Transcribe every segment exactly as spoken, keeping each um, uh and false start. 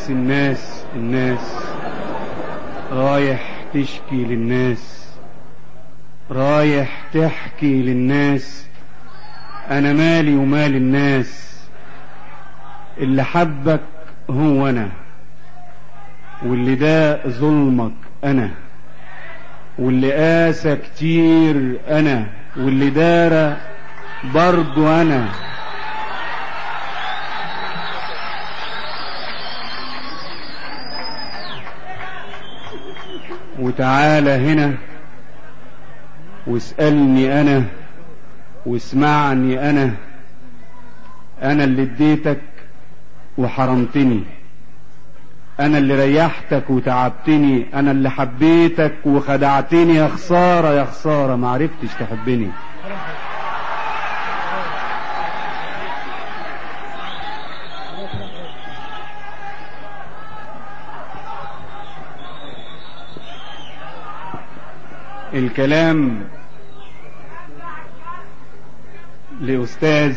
الناس الناس الناس رايح تشكي للناس، رايح تحكي للناس. انا مالي ومال الناس، اللي حبك هو انا، واللي ده ظلمك انا، واللي قاسى كتير انا، واللي دار برضو انا. وتعالى هنا واسألني انا واسمعني انا. انا اللي اديتك وحرمتني، انا اللي ريحتك وتعبتني، انا اللي حبيتك وخدعتني. يا خسارة يا خسارة ما عرفتش تحبني. الكلام لأستاذ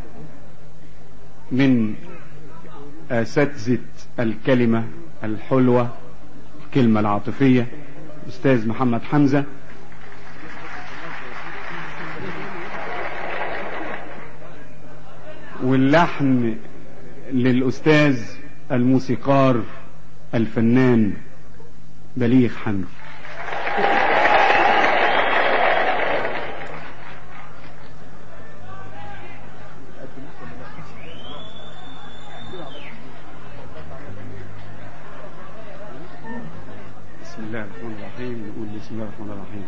من أساتذة الكلمة الحلوة، الكلمة العاطفية، أستاذ محمد حمزة. واللحن للأستاذ الموسيقار الفنان بليغ حمدي. بسم الله الرحمن الرحيم. نقول بسم الله الرحمن الرحيم.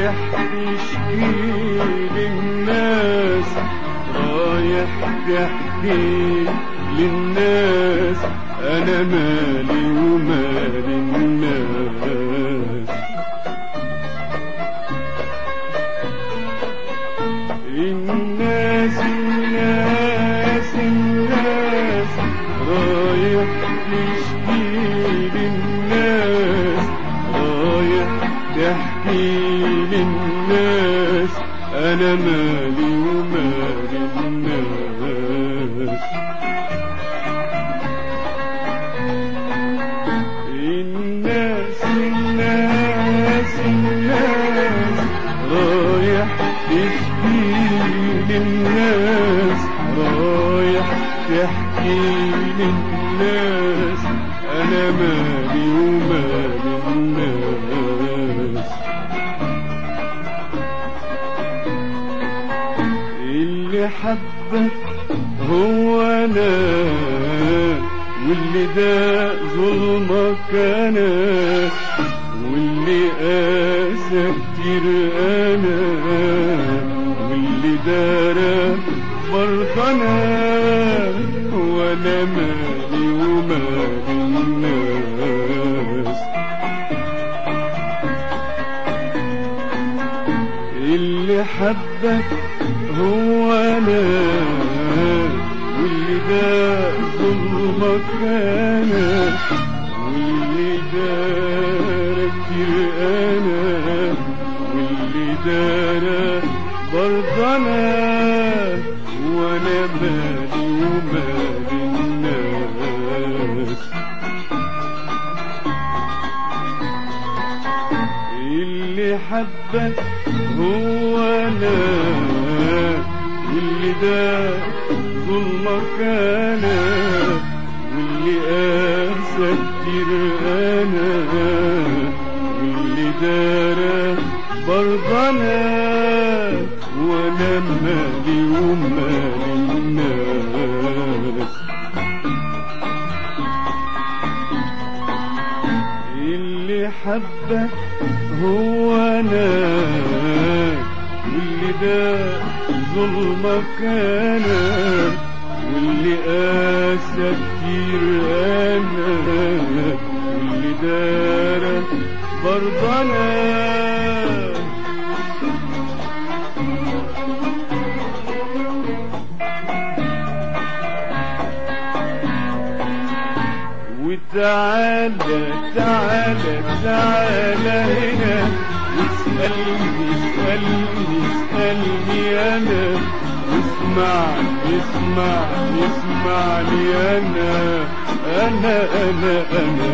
رايح تشكي للناس، رايح تحكي للناس، انا مالي ومال الناس. الناس الناس الناس رايح تشكي للناس، رايح تحكي للناس، انا مالي ومال الناس. الناس الناس الناس رايح تشكي للناس، رايح تحكي للناس، انا مالي ومال الناس. اللي حبك هو انا، واللي ده ظلمك انا، واللي قاسى كتير انا، واللي دارى برضه انا، وانا مالي ومال الناس. اللي حبك هو انا، واللي ده ظلمك انا، واللي دارى كتير انا، واللي دارى برضه انا، وانا مالي ومال الناس. اللي حبك هو انا، واللي ده ظلمك انا، واللي قاسى كتير انا، واللي دارى برضه انا، وانا مالي ومال الناس. اللي حبك هو انا، واللي ده ظلمك انا، واللي قاسى كتير انا، واللي دارى برضه انا. وتعالى تعالى تعالى هنا، اسألني اسألني اسألني انا، اسمعني اسمعني اسمعني انا، انا انا انا.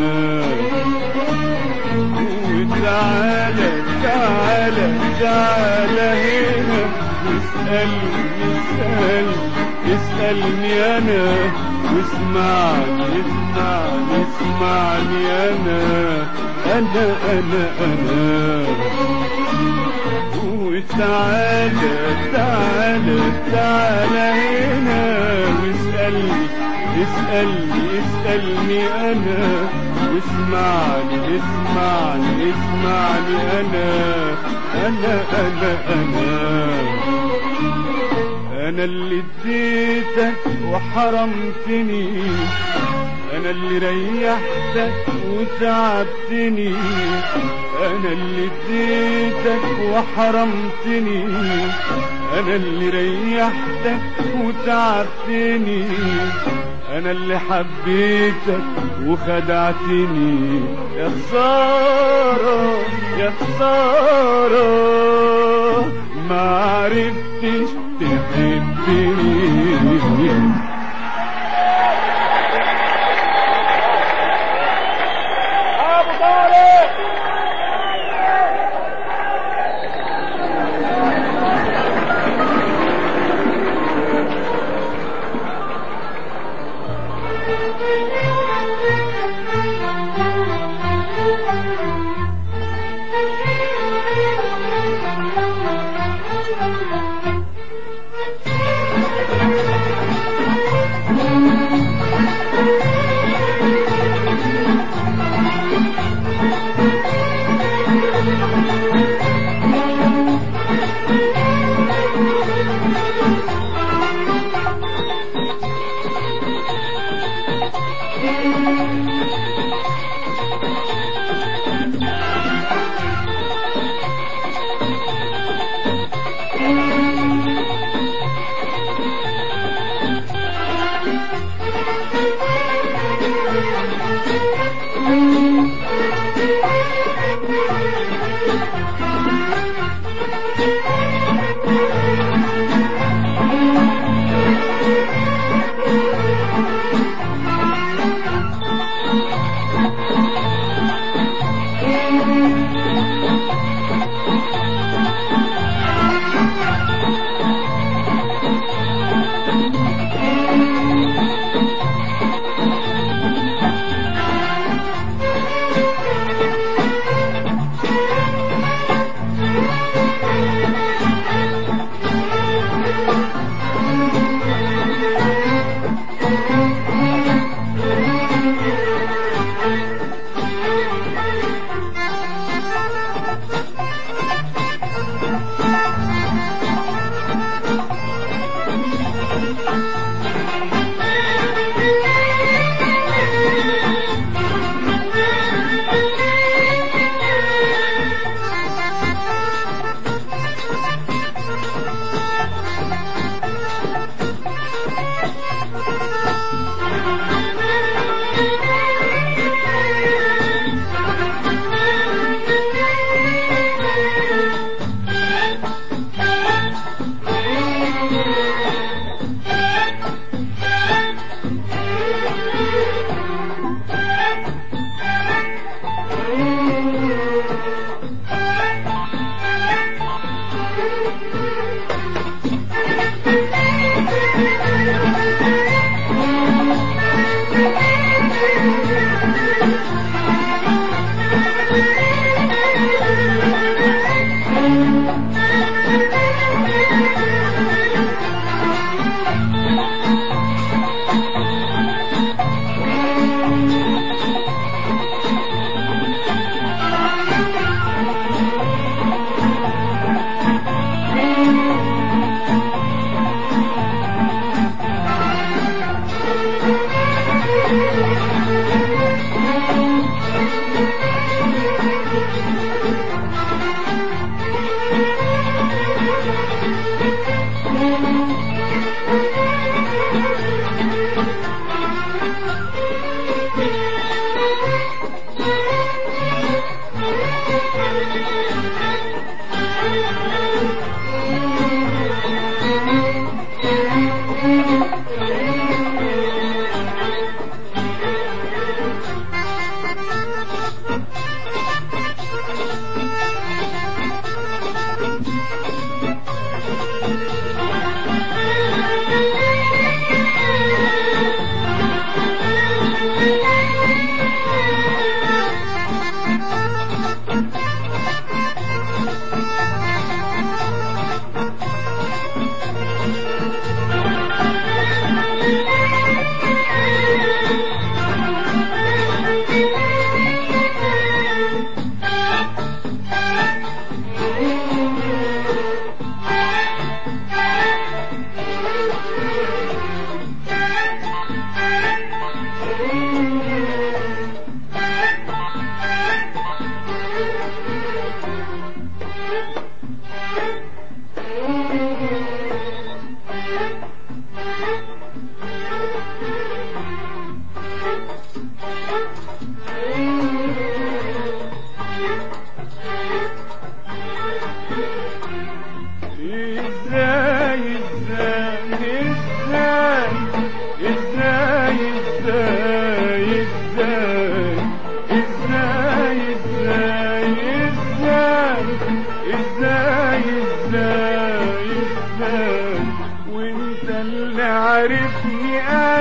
وتعالى تعالى تعالى هنا، اسألني اسألني اسألني انا، واسمعني اسمعني اسمعني انا، انا انا انا. وتعالى تعالى تعالى هنا، واسألني اسألني اسألني انا، واسمعني اسمعني اسمعني انا، انا انا انا. انا اللي اديتك وحرمتني، انا اللي ريحتك وتعبتني، انا اللي اديتك وحرمتني، انا اللي ريحتك وتعبتني، انا اللي حبيتك وخدعتني. يا خسارة يا خسارة ما عرفتش تحبني. Thank you.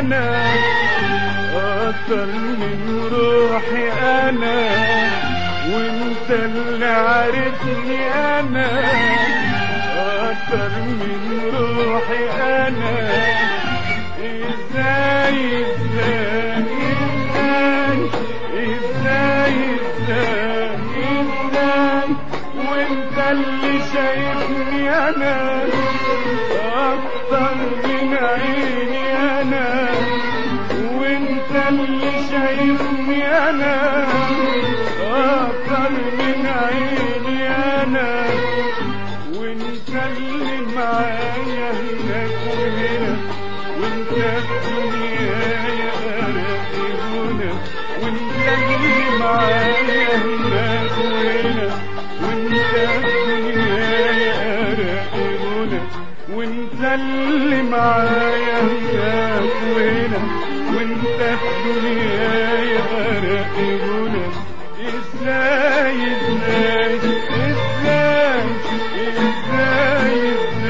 انا اكتر من روحي انا وانت اللي عارفني انا اكتر من روحي انا ازاي ازاي ازاي ازاي ازاي ازاي وانت اللي شايفني انا اكتر من عيني انا وانت اللي شايفني انا اكتر من عيني انا وانت اللي معايا هناك وهنا وانت الدنيا يا قريبنا وانت اللي معايا هناك وهنا وانت الدنيا يا قريبنا وانت اللي معايا هناك وهنا وانت الدنيا يا قريبنا ازاي ازاي ازاي ازاي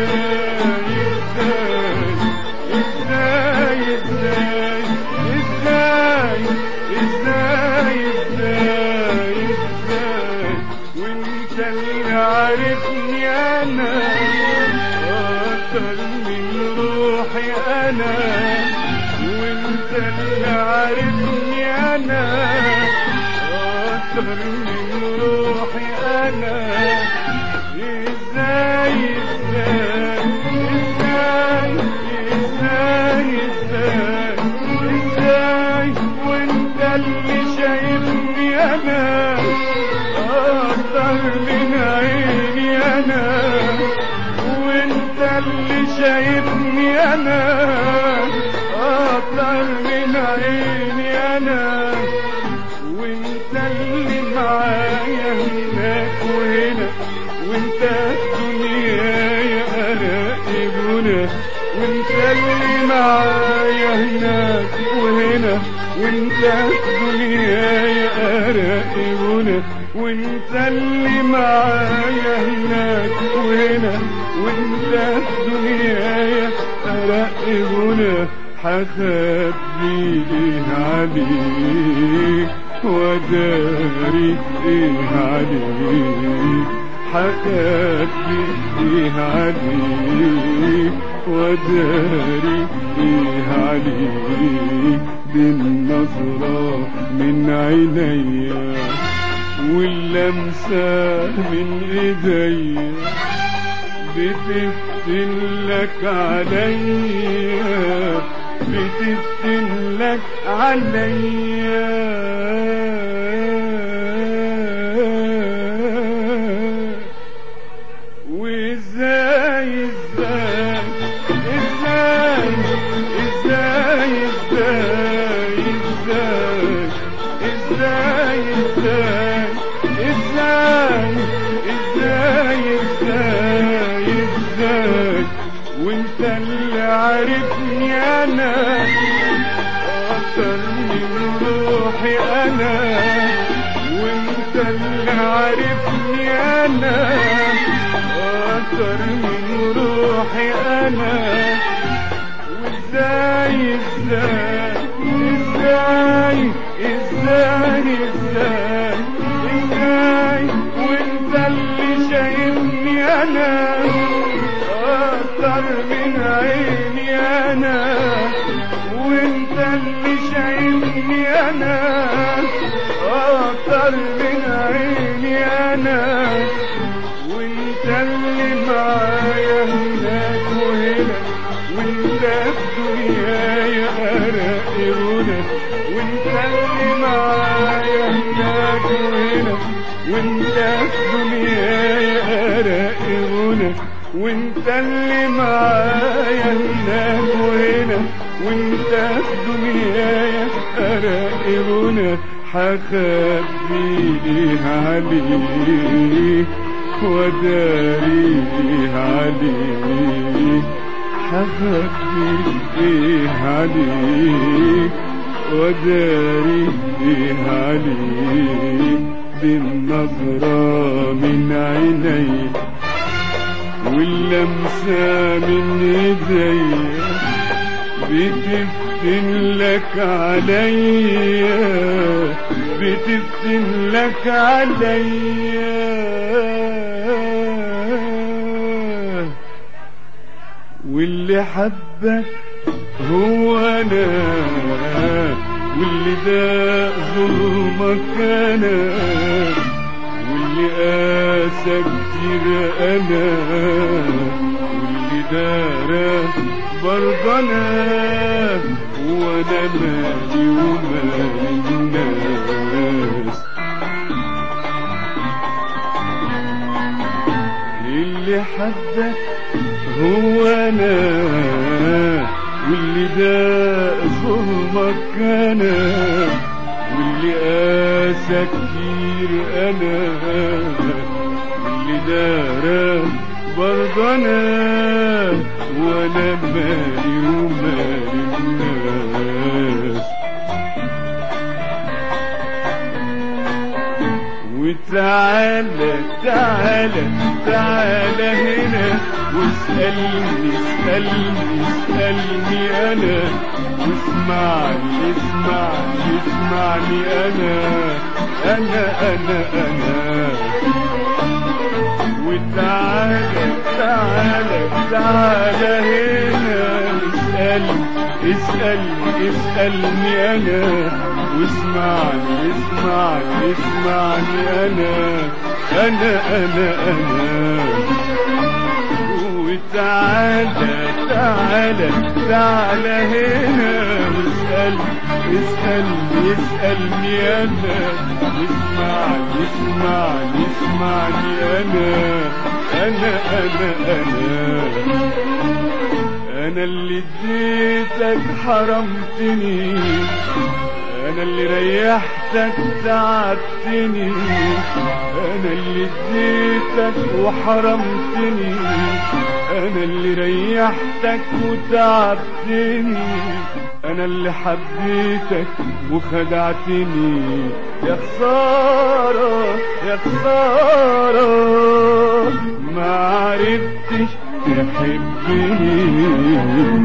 ازاي ازاي ازاي ازاي ازاي ازاي ازاي وانت اللي عارفني انا اكتر من روحي انا وانت اللي عارفني انا اكتر من روحي انا ازاي ازاي ازاي ازاي ازاي ازاي وانت اللي شايفني انا اكتر من عيني انا وانت اللي شايفني انا اكتر من عيني انا وانت اللي معايا هناك وهنا وانت الدنيا يا قريبنا وانت اللي معايا هناك وهنا وانت الدنيا يا قريبنا وانت اللي معايا هناك وهنا وانت الدنيا يا قريبنا حخبي ايه عليك وداري ايه عليك حخبي ايه عليك وداري ايه عليك بالنظرة من عينيا واللمسة من ايديا بتفتنلك عليا بتفتنلك عليا وازاي ازاي ازاي ازاي ازاي ازاي ازاي ازاي ازاي ازاي ازاي وانت اللي عارفني انا اكتر من روحي انا وانت اللي عارفني انا اكتر من روحي انا وازاي ازاي ازاي ازاي ازاي ازاي وانت اللي شايفني انا اكتر من عيني انا وانت اللي شايفني انا اكتر من عيني انا وانت اللي معايا هناك وهنا وانت الدنيا يا قريبنا وانت اللي معايا هناك وهنا وانت الدنيا يا قريبنا وانت اللي معايا هناك وهنا وانت الدنيا يا قريبنا حخبي ايه عليك وداري ايه عليك حخبي ايه عليك وداري ايه عليك بالنظرة من عينيك واللمسة من ايديا بتفتن لك عليا بتفتن لك عليا واللي حبك هو انا واللي ده ظلمك انا واللي قاسى كتير انا واللي دارى برضه انا وانا مالي ومال الناس اللي حبك هو انا واللي ده ظلمك انا واللي قاسى كتير انا واللي دارى برضه انا وانا مالي ومال الناس وتعالى تعالى تعالى هنا واسألني اسألني اسألني انا واسمعني اسمعني اسمعني انا انا انا انا وتعالى تعالى تعالى هنا اسألني اسألني اسألني انا واسمعني اسمعني اسمعني انا انا انا انا وتعالى تعالى تعالى هنا واسألني اسألني اسألني انا اسمعني اسمعني اسمعني انا انا انا انا انا اللي اديتك حرمتني انا اللي ريحتك تعبتني انا اللي اديتك وحرمتني انا اللي ريحتك وتعبتني انا اللي حبيتك وخدعتني يا خسارة يا خسارة ما عرفتش تحبني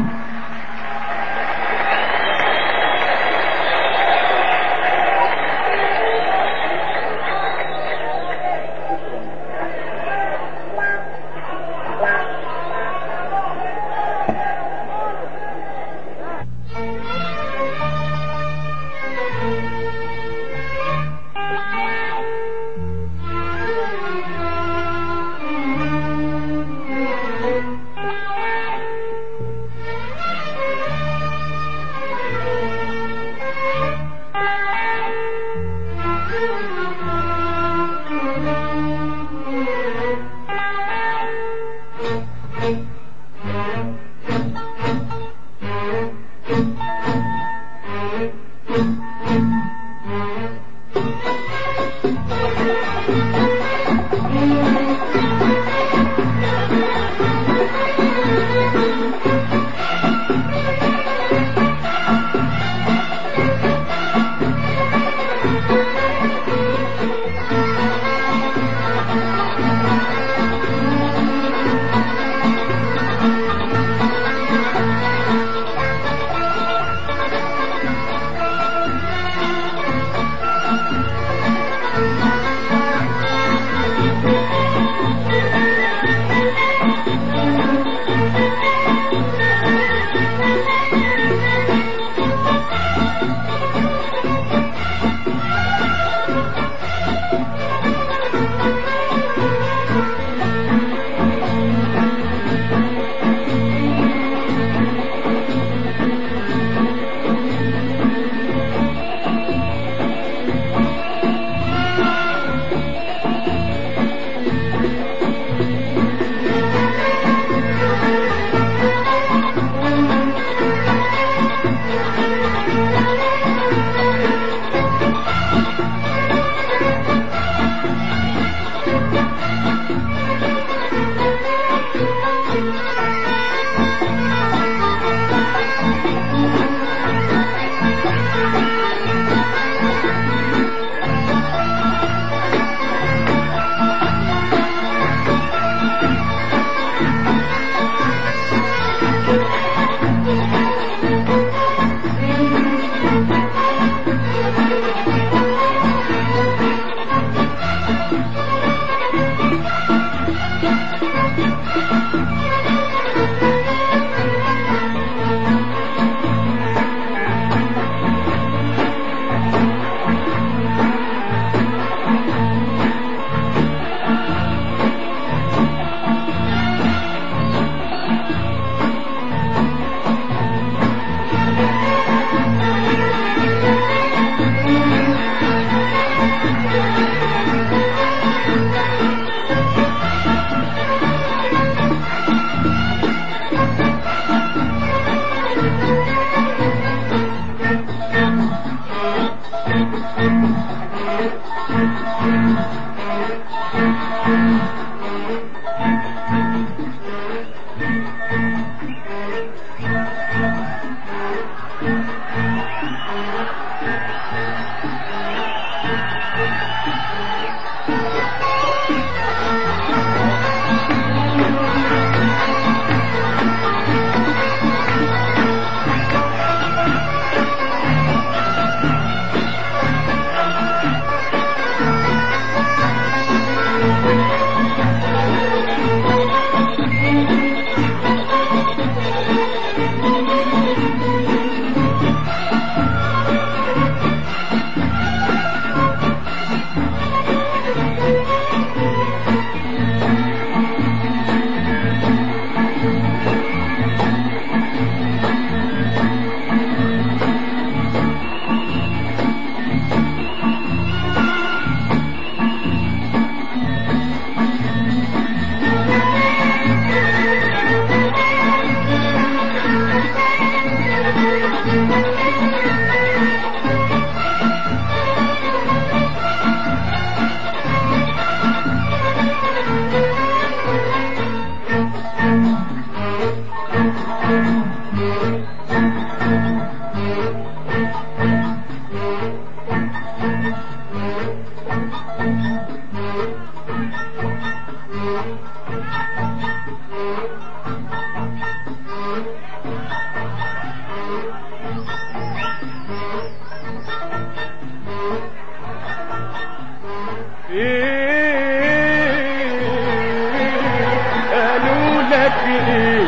قالوا لك ايه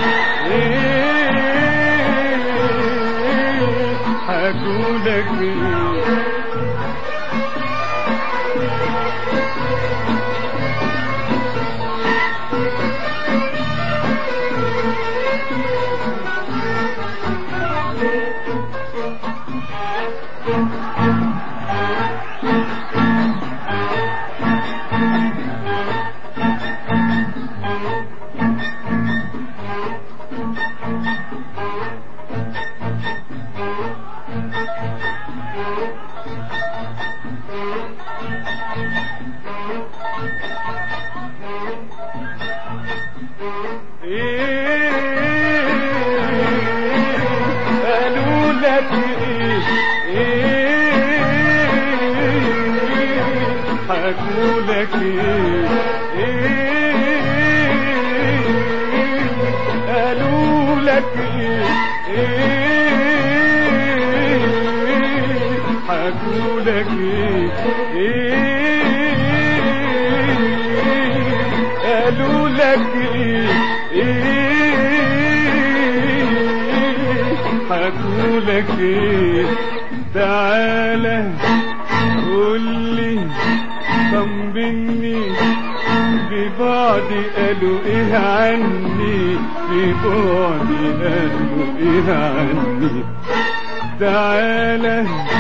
حكوا لك ايه حكوا لك ايه قالوا لك ايه حكوا لك ايه قالوا لك ايه حكوا لك ايه تعالى قولي طمني في بعدي قالوا ايه عني في بعدي قالوا ايه عني تعالى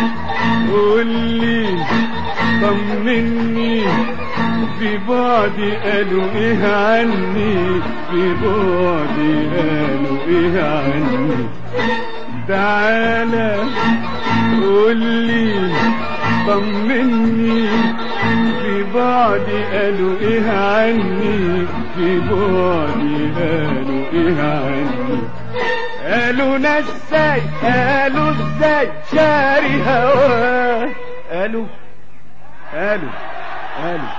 قولي طمني في بعدي قالوا ايه عني في بعدي قالوا ايه عني تعالى قولي طمني في بعدي قالوا ايه عني في بعدي قالوا ايه عني قالوا نساي قالوا ازاي شاري هواه قالوا قالوا قالوا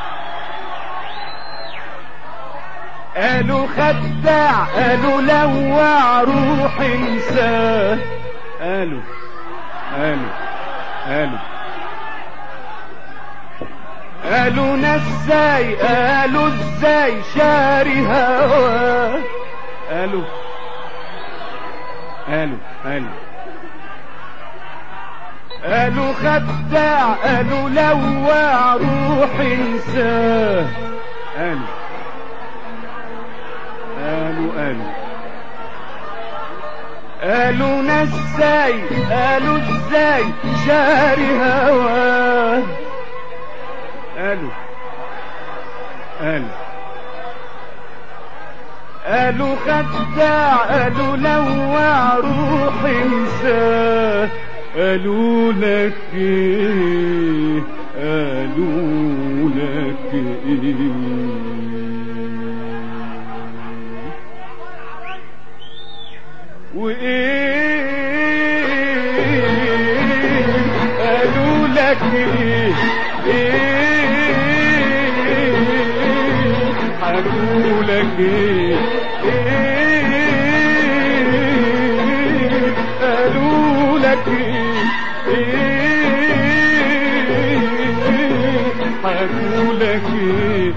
قالوا خداع قالوا لوع روح انساه قالوا قالوا قالوا قالوا نساي قالوا ازاي شاري هواه قالوا قالوا قالوا قالوا خداع قالوا لوع روح انساه قالوا قالوا قالوا قالوا نساي قالوا ازاي شاري هواه قالوا قالوا قالوا خداع قالوا لوع روح انساه قالوا لك ايه قالوا لك ايه وايه قالوا لك ايه ايه حكوا لك ايه ايه قالوا لك ايه حكوا لك ايه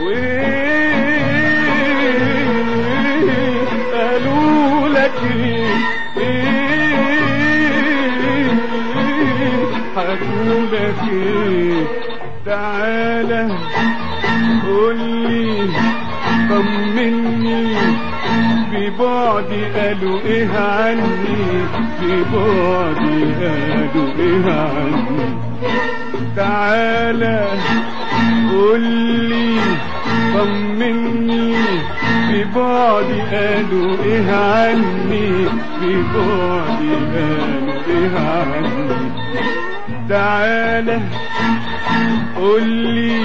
وايه قالوا لك ايه حكوا لك ايه تعالى قولي طمني في بعدي قالوا ايه عني في بعدي قالوا ايه عني تعالى قولي طمني في بعدي قالوا ايه عني في بعدي قالوا ايه عني تعالى قولي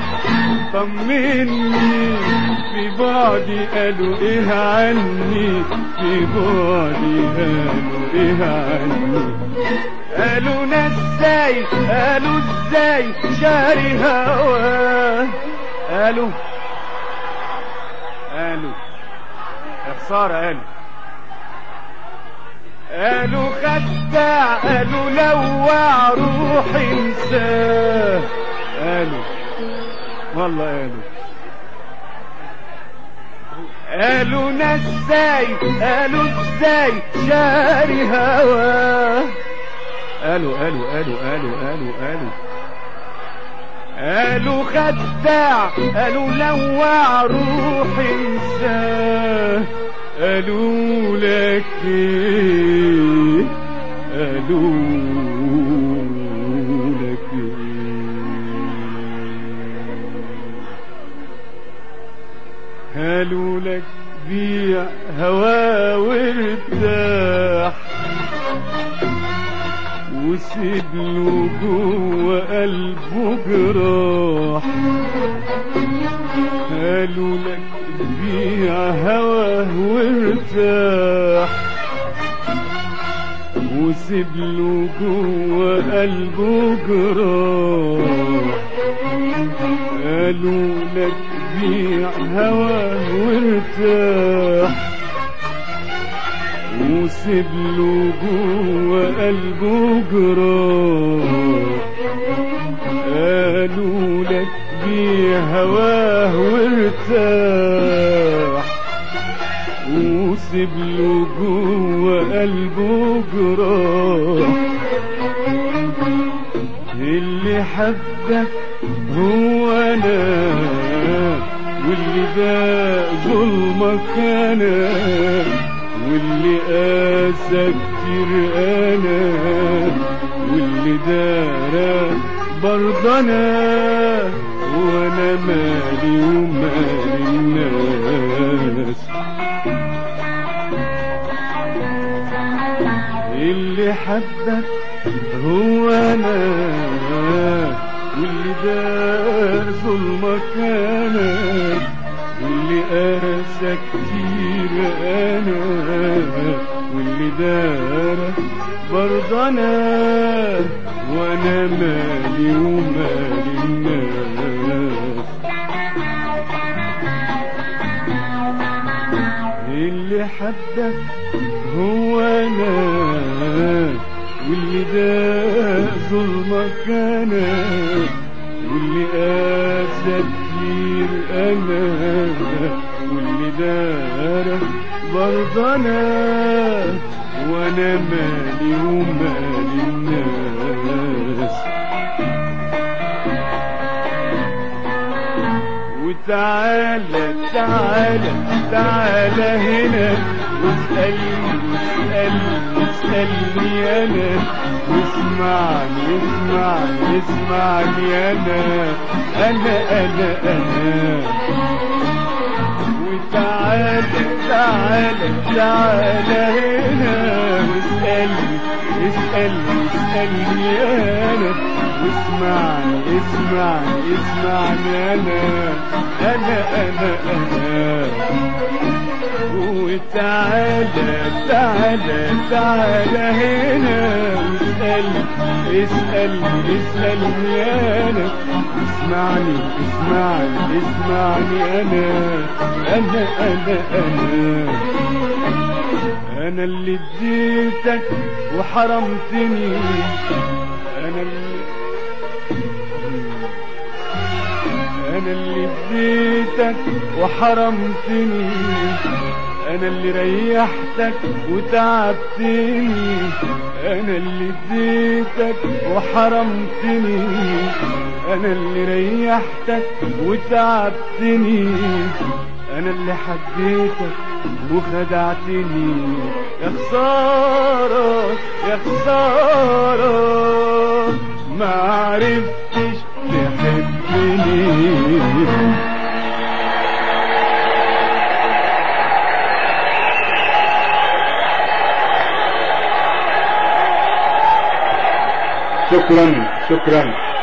طمني في بعدي قالوا ايه عني في بعدي قالوا ايه عني قالوا نساي قالوا ازاي شاري هواه قالوا قالوا يا خسارة، قالوا قالوا خداع، قالوا لوع روح انساه، قالوا والله قالوا قالوا نساي، قالوا ازاي شاري هواه، قالوا قالوا قالوا قالوا قالوا قالوا قالوا خداع، قالوا لوع روح انساه، قالوا لك ايه، قالوا لك ايه، قالوا لك بيع هوا وارتاح وسيب له جوه قلبه جراح، قالوا لك بيع هواه وارتاح وسيب له جوه قلبه جراح، قالوا لك بيع هواه وارتاح وسيب له جوه قلبه جراح، قالوا لك بيع هواه وارتاح وسيب له جوه قلبه جراح، اللي حبك هو انا واللي ده ظلمك انا واللي قاسى كتير انا واللي دارك برضه انا وانا مالي ومال الناس، اللي حبك هو انا واللي ده ظلمك انا واللي قاسى كتير انا واللي دارك برضه انا وانا مالي ومال الناس، اللي حبك هو انا واللي ده ظلمك انا واللي قاسى كتير انا واللي دارك برضه انا وانا مالي ومال الناس، وتعالى تعالى تعالى هنا واسألني واسألني واسألني انا واسمعني اسمعني اسمعني انا انا انا انا وتعالى تعالى تعالى هنا واسألني اسألني اسألني انا واسمعني اسمعني اسمعني انا انا انا انا وتعالى تعالى تعالى هنا واسألني اسألني اسألني انا اسمعني اسمعني اسمعني انا انا انا انا انا اللي اديتك وحرمتني، انا اللي انا اللي اديتك وحرمتني، انا اللي ريحتك وتعبتني، انا اللي اديتك وحرمتني، انا اللي ريحتك وتعبتني، انا اللي حبيتك وخدعتني، يا خسارة يا خسارة ما عرفتش تحبني. شكرا شكرا.